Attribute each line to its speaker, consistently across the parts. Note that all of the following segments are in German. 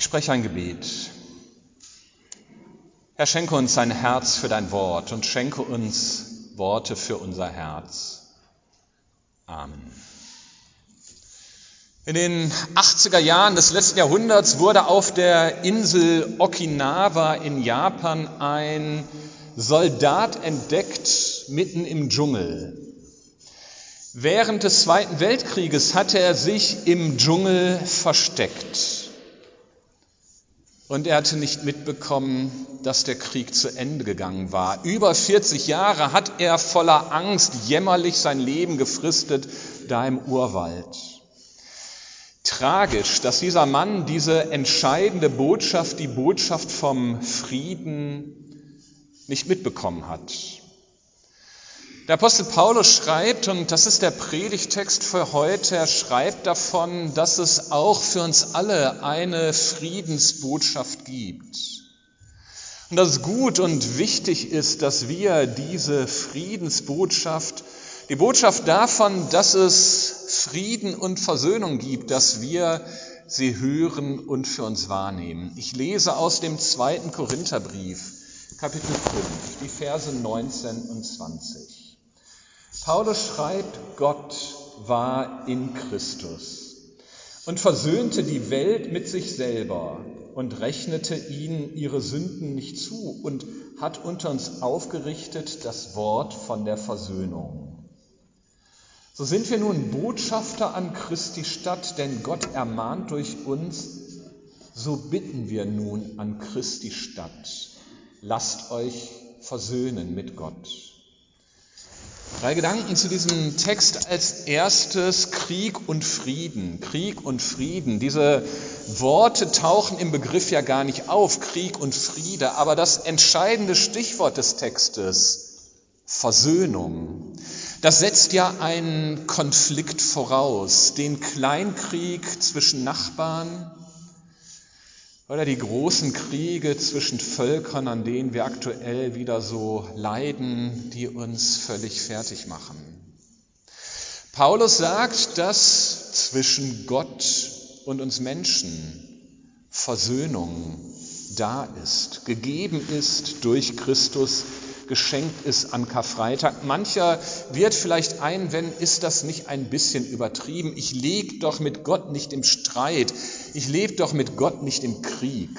Speaker 1: Ich spreche ein Gebet. Herr, schenke uns ein Herz für dein Wort und schenke uns Worte für unser Herz. Amen. In den 80er Jahren des letzten Jahrhunderts wurde auf der Insel Okinawa in Japan ein Soldat entdeckt, mitten im Dschungel. Während des Zweiten Weltkrieges hatte er sich im Dschungel versteckt. Und er hatte nicht mitbekommen, dass der Krieg zu Ende gegangen war. Über 40 Jahre hat er voller Angst jämmerlich sein Leben gefristet, da im Urwald. Tragisch, dass dieser Mann diese entscheidende Botschaft, die Botschaft vom Frieden, nicht mitbekommen hat. Der Apostel Paulus schreibt, und das ist der Predigtext für heute, er schreibt davon, dass es auch für uns alle eine Friedensbotschaft gibt. Und dass es gut und wichtig ist, dass wir diese Friedensbotschaft, die Botschaft davon, dass es Frieden und Versöhnung gibt, dass wir sie hören und für uns wahrnehmen. Ich lese aus dem 2. Korintherbrief, Kapitel 5, die Verse 19 und 20. Paulus schreibt, Gott war in Christus und versöhnte die Welt mit sich selber und rechnete ihnen ihre Sünden nicht zu und hat unter uns aufgerichtet das Wort von der Versöhnung. So sind wir nun Botschafter an Christi Stadt, denn Gott ermahnt durch uns, so bitten wir nun an Christi Stadt, lasst euch versöhnen mit Gott. 3 Gedanken zu diesem Text. Als erstes Krieg und Frieden. Krieg und Frieden. Diese Worte tauchen im Begriff ja gar nicht auf, Krieg und Friede. Aber das entscheidende Stichwort des Textes, Versöhnung, das setzt ja einen Konflikt voraus. Den Kleinkrieg zwischen Nachbarn oder die großen Kriege zwischen Völkern, an denen wir aktuell wieder so leiden, die uns völlig fertig machen. Paulus sagt, dass zwischen Gott und uns Menschen Versöhnung da ist, gegeben ist durch Christus, geschenkt ist an Karfreitag. Mancher wird vielleicht einwenden, ist das nicht ein bisschen übertrieben? Ich lebe doch mit Gott nicht im Streit. Ich lebe doch mit Gott nicht im Krieg.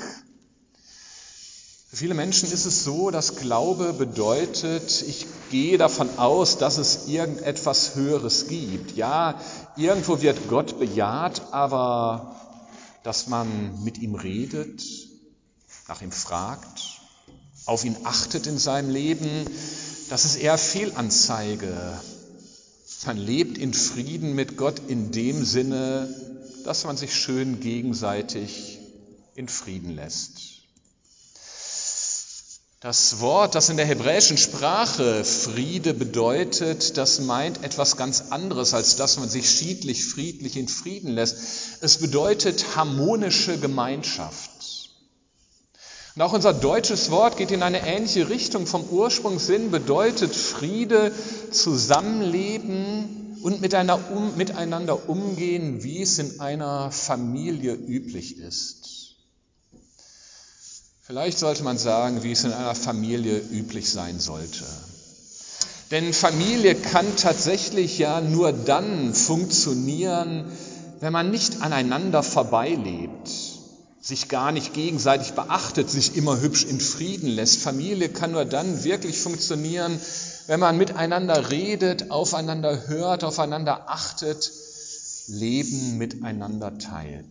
Speaker 1: Für viele Menschen ist es so, dass Glaube bedeutet, ich gehe davon aus, dass es irgendetwas Höheres gibt. Ja, irgendwo wird Gott bejaht, aber dass man mit ihm redet, nach ihm fragt, auf ihn achtet in seinem Leben, das ist eher Fehlanzeige. Man lebt in Frieden mit Gott in dem Sinne, dass man sich schön gegenseitig in Frieden lässt. Das Wort, das in der hebräischen Sprache Friede bedeutet, das meint etwas ganz anderes, als dass man sich schiedlich, friedlich in Frieden lässt. Es bedeutet harmonische Gemeinschaft. Und auch unser deutsches Wort geht in eine ähnliche Richtung. Vom Ursprungssinn bedeutet Friede, Zusammenleben und miteinander umgehen, wie es in einer Familie üblich ist. Vielleicht sollte man sagen, wie es in einer Familie üblich sein sollte. Denn Familie kann tatsächlich ja nur dann funktionieren, wenn man nicht aneinander vorbeilebt, sich gar nicht gegenseitig beachtet, sich immer hübsch in Frieden lässt. Familie kann nur dann wirklich funktionieren, wenn man miteinander redet, aufeinander hört, aufeinander achtet, Leben miteinander teilt.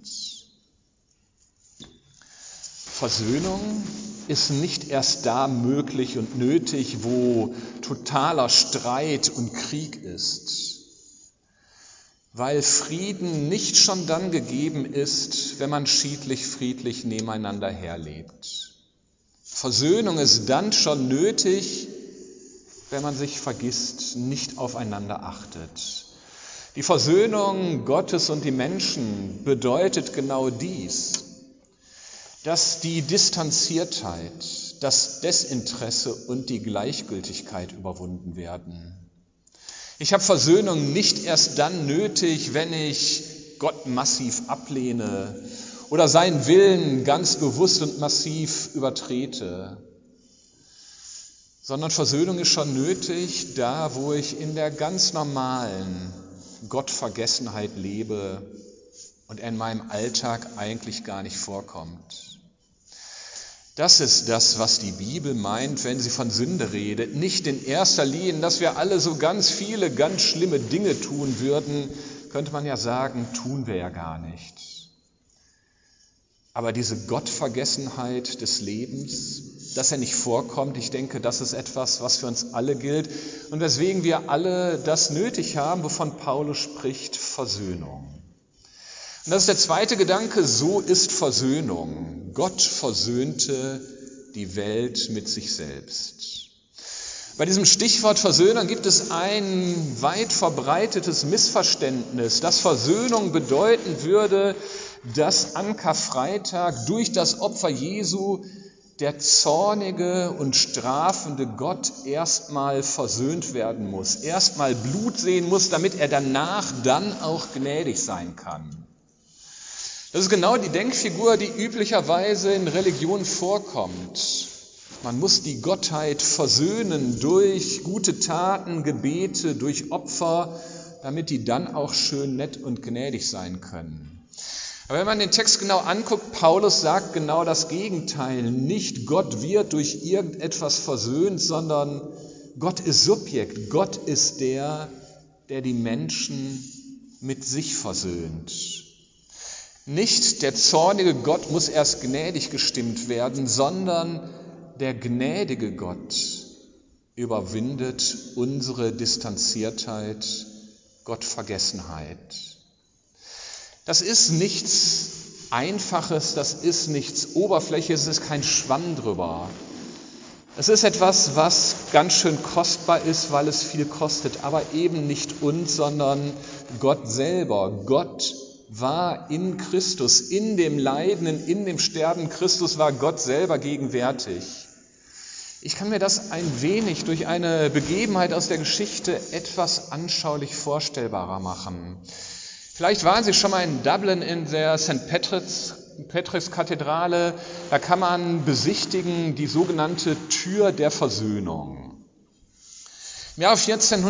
Speaker 1: Versöhnung ist nicht erst da möglich und nötig, wo totaler Streit und Krieg ist, weil Frieden nicht schon dann gegeben ist, wenn man schiedlich, friedlich nebeneinander herlebt. Versöhnung ist dann schon nötig, wenn man sich vergisst, nicht aufeinander achtet. Die Versöhnung Gottes und die Menschen bedeutet genau dies, dass die Distanziertheit, das Desinteresse und die Gleichgültigkeit überwunden werden. Ich habe Versöhnung nicht erst dann nötig, wenn ich Gott massiv ablehne oder seinen Willen ganz bewusst und massiv übertrete, sondern Versöhnung ist schon nötig, da wo ich in der ganz normalen Gottvergessenheit lebe und er in meinem Alltag eigentlich gar nicht vorkommt. Das ist das, was die Bibel meint, wenn sie von Sünde redet. Nicht in erster Linie, dass wir alle so ganz viele, ganz schlimme Dinge tun würden, könnte man ja sagen, tun wir ja gar nicht. Aber diese Gottvergessenheit des Lebens, dass er nicht vorkommt, ich denke, das ist etwas, was für uns alle gilt und weswegen wir alle das nötig haben, wovon Paulus spricht, Versöhnung. Und das ist der zweite Gedanke, so ist Versöhnung. Gott versöhnte die Welt mit sich selbst. Bei diesem Stichwort Versöhnung gibt es ein weit verbreitetes Missverständnis, dass Versöhnung bedeuten würde, dass an Karfreitag durch das Opfer Jesu der zornige und strafende Gott erstmal versöhnt werden muss, erstmal Blut sehen muss, damit er danach dann auch gnädig sein kann. Das ist genau die Denkfigur, die üblicherweise in Religionen vorkommt. Man muss die Gottheit versöhnen durch gute Taten, Gebete, durch Opfer, damit die dann auch schön nett und gnädig sein können. Aber wenn man den Text genau anguckt, Paulus sagt genau das Gegenteil. Nicht Gott wird durch irgendetwas versöhnt, sondern Gott ist Subjekt. Gott ist der die Menschen mit sich versöhnt. Nicht der zornige Gott muss erst gnädig gestimmt werden, sondern der gnädige Gott überwindet unsere Distanziertheit, Gottvergessenheit. Das ist nichts Einfaches, das ist nichts Oberflächliches, es ist kein Schwamm drüber. Es ist etwas, was ganz schön kostbar ist, weil es viel kostet, aber eben nicht uns, sondern Gott selber. Gott war in Christus, in dem Leidenden, in dem Sterben Christus war Gott selber gegenwärtig. Ich kann mir das ein wenig durch eine Begebenheit aus der Geschichte etwas anschaulich vorstellbarer machen. Vielleicht waren Sie schon mal in Dublin in der St. Patrick's Kathedrale. Da kann man besichtigen die sogenannte Tür der Versöhnung. Im Jahr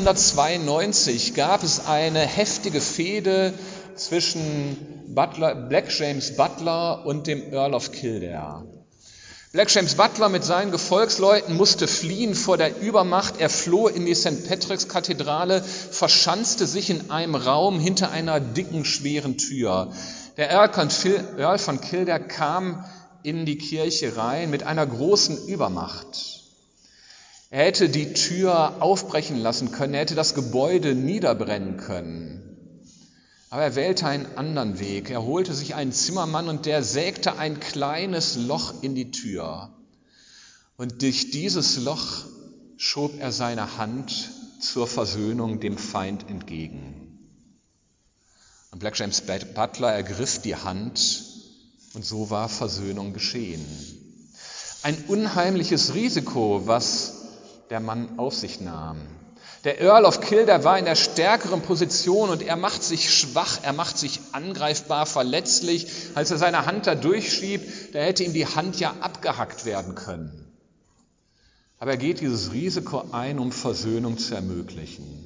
Speaker 1: 1492 gab es eine heftige Fehde zwischen Black James Butler und dem Earl of Kildare. Black James Butler mit seinen Gefolgsleuten musste fliehen vor der Übermacht. Er floh in die St. Patrick's Kathedrale, verschanzte sich in einem Raum hinter einer dicken, schweren Tür. Der Earl von Kildare kam in die Kirche rein mit einer großen Übermacht. Er hätte die Tür aufbrechen lassen können, er hätte das Gebäude niederbrennen können. Aber er wählte einen anderen Weg. Er holte sich einen Zimmermann und der sägte ein kleines Loch in die Tür. Und durch dieses Loch schob er seine Hand zur Versöhnung dem Feind entgegen. Und Black James Butler ergriff die Hand und so war Versöhnung geschehen. Ein unheimliches Risiko, was der Mann auf sich nahm. Der Earl of Kildare war in der stärkeren Position und er macht sich schwach, er macht sich angreifbar, verletzlich. Als er seine Hand da durchschiebt, da hätte ihm die Hand ja abgehackt werden können. Aber er geht dieses Risiko ein, um Versöhnung zu ermöglichen.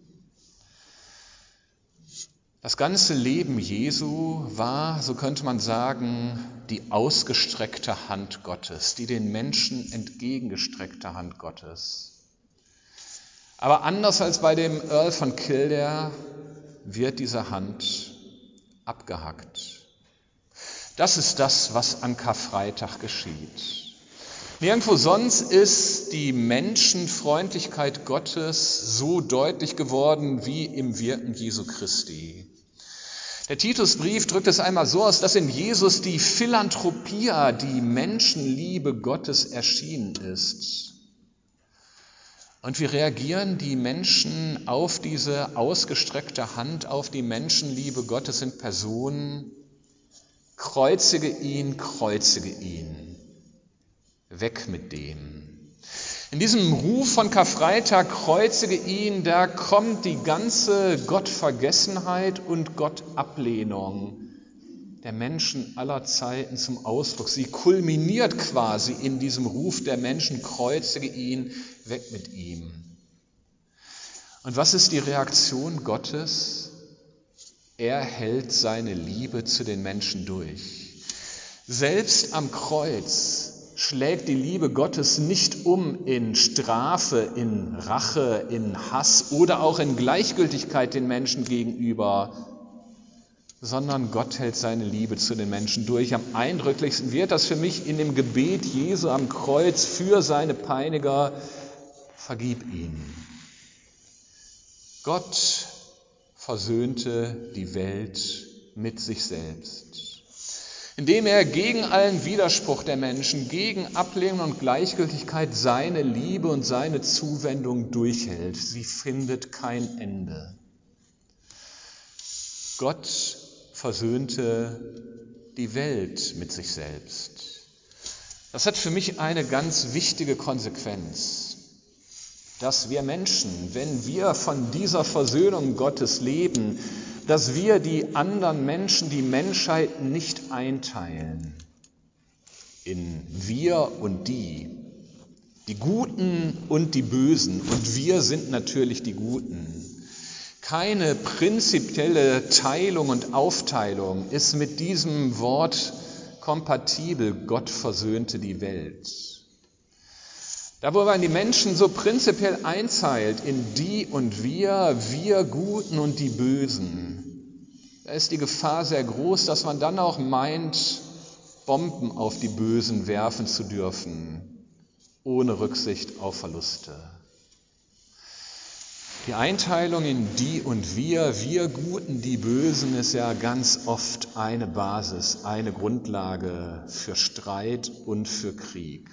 Speaker 1: Das ganze Leben Jesu war, so könnte man sagen, die ausgestreckte Hand Gottes, die den Menschen entgegengestreckte Hand Gottes. Aber anders als bei dem Earl von Kildare wird diese Hand abgehackt. Das ist das, was an Karfreitag geschieht. Nirgendwo sonst ist die Menschenfreundlichkeit Gottes so deutlich geworden wie im Wirken Jesu Christi. Der Titusbrief drückt es einmal so aus, dass in Jesus die Philanthropia, die Menschenliebe Gottes erschienen ist. Und wie reagieren die Menschen auf diese ausgestreckte Hand, auf die Menschenliebe Gottes in Person? Kreuzige ihn, weg mit dem. In diesem Ruf von Karfreitag, kreuzige ihn, da kommt die ganze Gottvergessenheit und Gottablehnung der Menschen aller Zeiten zum Ausdruck. Sie kulminiert quasi in diesem Ruf der Menschen, kreuzige ihn, weg mit ihm. Und was ist die Reaktion Gottes? Er hält seine Liebe zu den Menschen durch. Selbst am Kreuz schlägt die Liebe Gottes nicht um in Strafe, in Rache, in Hass oder auch in Gleichgültigkeit den Menschen gegenüber, sondern Gott hält seine Liebe zu den Menschen durch. Am eindrücklichsten wird das für mich in dem Gebet Jesu am Kreuz für seine Peiniger: Vergib ihnen. Gott versöhnte die Welt mit sich selbst, indem er gegen allen Widerspruch der Menschen, gegen Ablehnung und Gleichgültigkeit seine Liebe und seine Zuwendung durchhält. Sie findet kein Ende. Gott versöhnte die Welt mit sich selbst. Das hat für mich eine ganz wichtige Konsequenz, dass wir Menschen, wenn wir von dieser Versöhnung Gottes leben, dass wir die anderen Menschen, die Menschheit nicht einteilen in wir und die Guten und die Bösen, und wir sind natürlich die Guten. Keine prinzipielle Teilung und Aufteilung ist mit diesem Wort kompatibel. Gott versöhnte die Welt. Da, wo man die Menschen so prinzipiell einteilt in die und wir Guten und die Bösen, da ist die Gefahr sehr groß, dass man dann auch meint, Bomben auf die Bösen werfen zu dürfen, ohne Rücksicht auf Verluste. Die Einteilung in die und wir Guten, die Bösen, ist ja ganz oft eine Basis, eine Grundlage für Streit und für Krieg.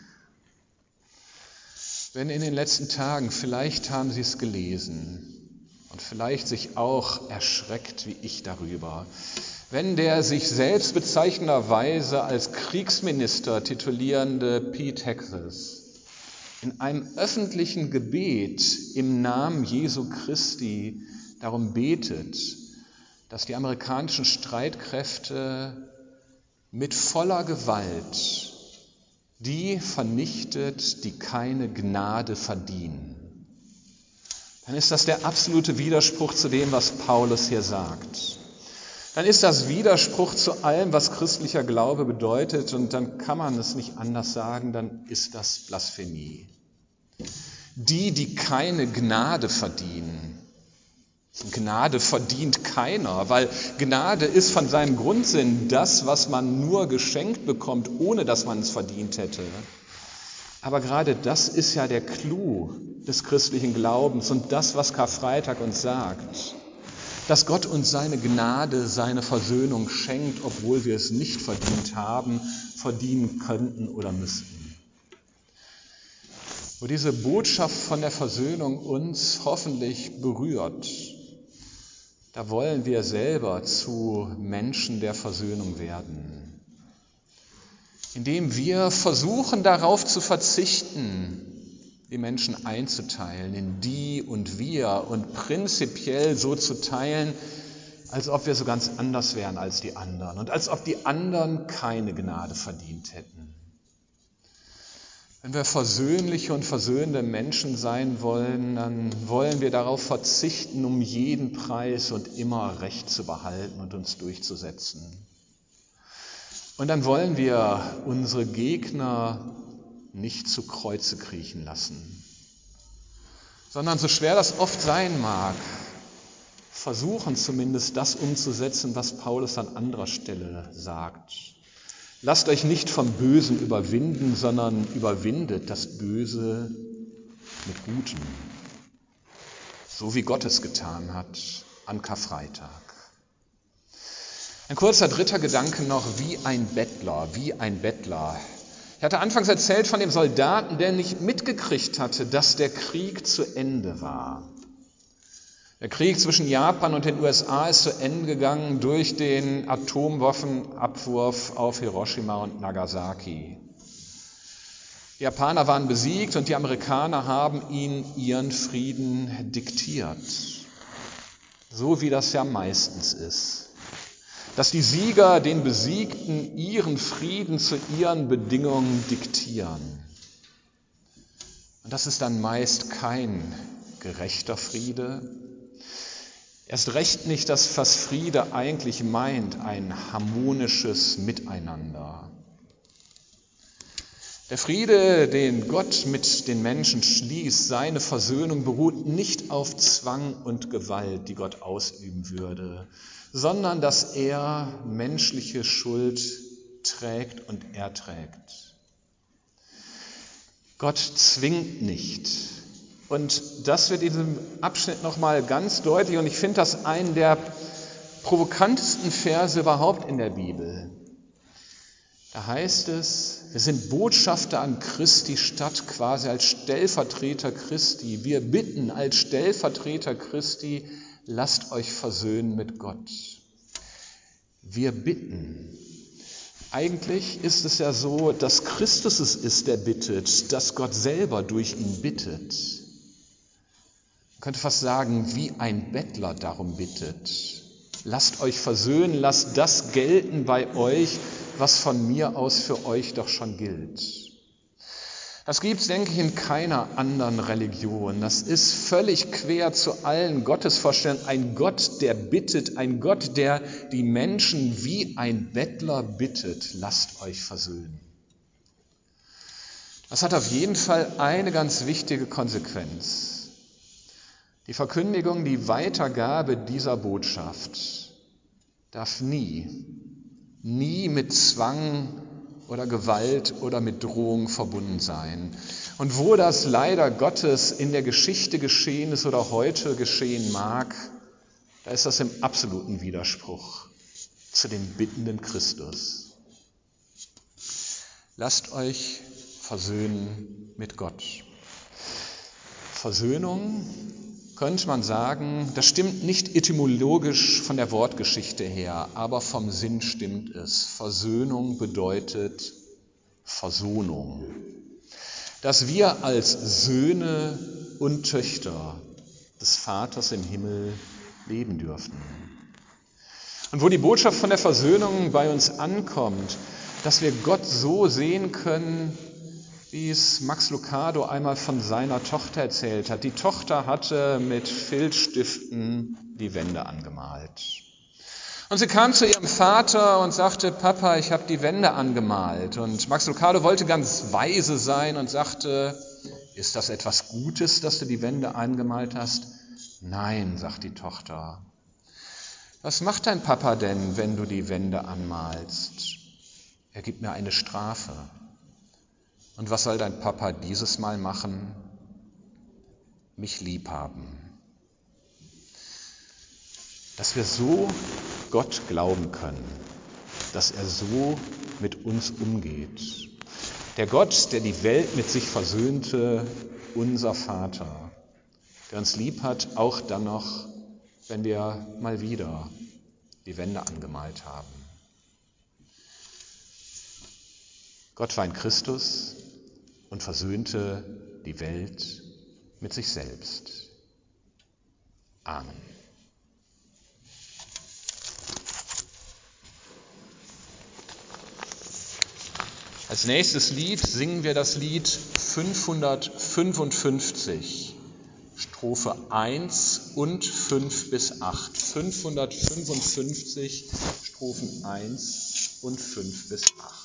Speaker 1: Wenn in den letzten Tagen, vielleicht haben Sie es gelesen und vielleicht sich auch erschreckt wie ich darüber, wenn der sich selbst bezeichnenderweise als Kriegsminister titulierende Pete Hegseth in einem öffentlichen Gebet im Namen Jesu Christi darum betet, dass die amerikanischen Streitkräfte mit voller Gewalt die vernichtet, die keine Gnade verdienen, dann ist das der absolute Widerspruch zu dem, was Paulus hier sagt. Dann ist das Widerspruch zu allem, was christlicher Glaube bedeutet, und dann kann man es nicht anders sagen, dann ist das Blasphemie. Die keine Gnade verdienen. Gnade verdient keiner, weil Gnade ist von seinem Grundsinn das, was man nur geschenkt bekommt, ohne dass man es verdient hätte. Aber gerade das ist ja der Clou des christlichen Glaubens und das, was Karfreitag uns sagt, dass Gott uns seine Gnade, seine Versöhnung schenkt, obwohl wir es nicht verdient haben, verdienen könnten oder müssten. Wo diese Botschaft von der Versöhnung uns hoffentlich berührt, da wollen wir selber zu Menschen der Versöhnung werden, indem wir versuchen, darauf zu verzichten, die Menschen einzuteilen in die und wir und prinzipiell so zu teilen, als ob wir so ganz anders wären als die anderen und als ob die anderen keine Gnade verdient hätten. Wenn wir versöhnliche und versöhnende Menschen sein wollen, dann wollen wir darauf verzichten, um jeden Preis und immer Recht zu behalten und uns durchzusetzen. Und dann wollen wir unsere Gegner nicht zu Kreuze kriechen lassen, sondern, so schwer das oft sein mag, versuchen zumindest das umzusetzen, was Paulus an anderer Stelle sagt. Lasst euch nicht vom Bösen überwinden, sondern überwindet das Böse mit Gutem, so wie Gott es getan hat an Karfreitag. Ein kurzer dritter Gedanke noch, wie ein Bettler. Ich hatte anfangs erzählt von dem Soldaten, der nicht mitgekriegt hatte, dass der Krieg zu Ende war. Der Krieg zwischen Japan und den USA ist zu Ende gegangen durch den Atomwaffenabwurf auf Hiroshima und Nagasaki. Die Japaner waren besiegt und die Amerikaner haben ihnen ihren Frieden diktiert. So wie das ja meistens ist. dass die Sieger den Besiegten ihren Frieden zu ihren Bedingungen diktieren. Und das ist dann meist kein gerechter Friede. Erst recht nicht das, was Friede eigentlich meint, ein harmonisches Miteinander. Der Friede, den Gott mit den Menschen schließt, seine Versöhnung beruht nicht auf Zwang und Gewalt, die Gott ausüben würde, sondern dass er menschliche Schuld trägt und erträgt. Gott zwingt nicht. Und das wird in diesem Abschnitt nochmal ganz deutlich. Und ich finde das einen der provokantesten Verse überhaupt in der Bibel. Da heißt es, wir sind Botschafter an Christi Stadt, quasi als Stellvertreter Christi. Wir bitten als Stellvertreter Christi, lasst euch versöhnen mit Gott. Wir bitten. Eigentlich ist es ja so, dass Christus es ist, der bittet, dass Gott selber durch ihn bittet. Man könnte fast sagen, wie ein Bettler darum bittet. Lasst euch versöhnen, lasst das gelten bei euch, was von mir aus für euch doch schon gilt. Das gibt es, denke ich, in keiner anderen Religion. Das ist völlig quer zu allen Gottesvorstellungen. Ein Gott, der bittet, ein Gott, der die Menschen wie ein Bettler bittet, lasst euch versöhnen. Das hat auf jeden Fall eine ganz wichtige Konsequenz. Die Verkündigung, die Weitergabe dieser Botschaft darf nie mit Zwang oder Gewalt oder mit Drohung verbunden sein. Und wo das leider Gottes in der Geschichte geschehen ist oder heute geschehen mag, da ist das im absoluten Widerspruch zu dem bittenden Christus. Lasst euch versöhnen mit Gott. Versöhnung, könnte man sagen, das stimmt nicht etymologisch von der Wortgeschichte her, aber vom Sinn stimmt es. Versöhnung bedeutet Versohnung. Dass wir als Söhne und Töchter des Vaters im Himmel leben dürfen. Und wo die Botschaft von der Versöhnung bei uns ankommt, dass wir Gott so sehen können, wie es Max Lucado einmal von seiner Tochter erzählt hat. Die Tochter hatte mit Filzstiften die Wände angemalt. Und sie kam zu ihrem Vater und sagte, Papa, ich habe die Wände angemalt. Und Max Lucado wollte ganz weise sein und sagte, ist das etwas Gutes, dass du die Wände angemalt hast? Nein, sagt die Tochter. Was macht dein Papa denn, wenn du die Wände anmalst? Er gibt mir eine Strafe. Und was soll dein Papa dieses Mal machen? Mich lieb haben. Dass wir so Gott glauben können, dass er so mit uns umgeht. Der Gott, der die Welt mit sich versöhnte, unser Vater, der uns lieb hat, auch dann noch, wenn wir mal wieder die Wände angemalt haben. Gott war in Christus und versöhnte die Welt mit sich selbst. Amen. Als nächstes Lied singen wir das Lied 555, Strophe 1 und 5 bis 8. 555, Strophen 1 und 5 bis 8.